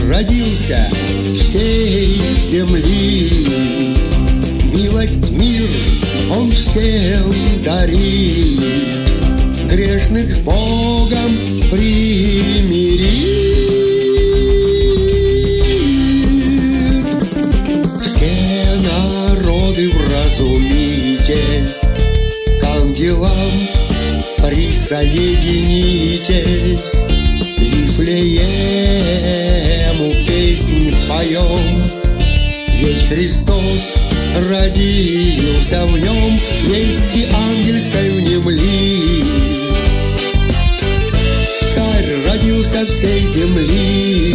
родился всей земли. Милость, мир Он всем дарит, грешных с Богом примирит. Все народы вразумитесь, к ангелам присоединитесь, Вифлеему песнь поем, ведь Христос родился в нем, вести ангельской внемли. Царь родился всей земли,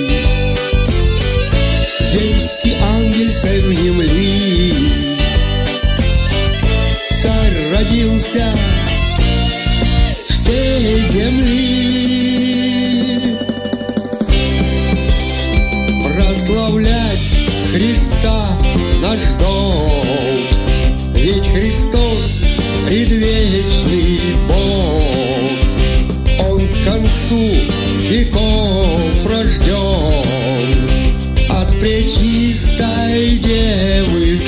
вести ангельской внемли. Царь родился всей земли. Прославлять Христа наш долг, ведь Христос предвечный Бог. Он к концу веков рожден от пречистой Девы.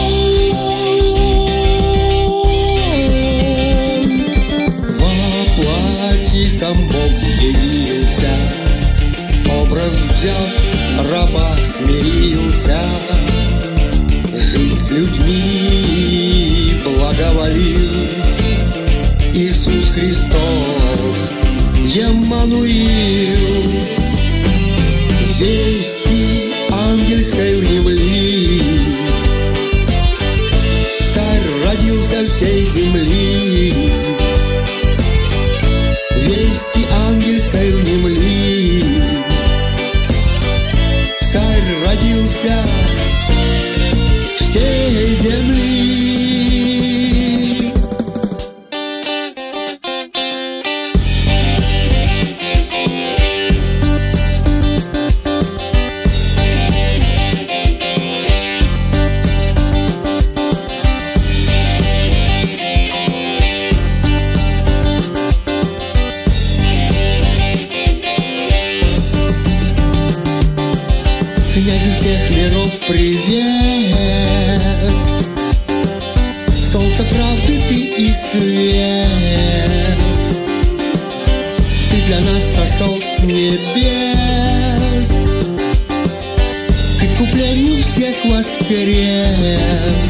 Воплоти сам Бог явился, образ взяв, раба смирился, жить с людьми благоволил. Иисус Христос, Еммануил, вести ангельской внемли. Царь родился всей земли, вести ангельской внемли. Царь родился всей земли. Князю всех миров привет, солнце правды ты и свет. Ты для нас сошел с небес, к искуплению всех воскрес.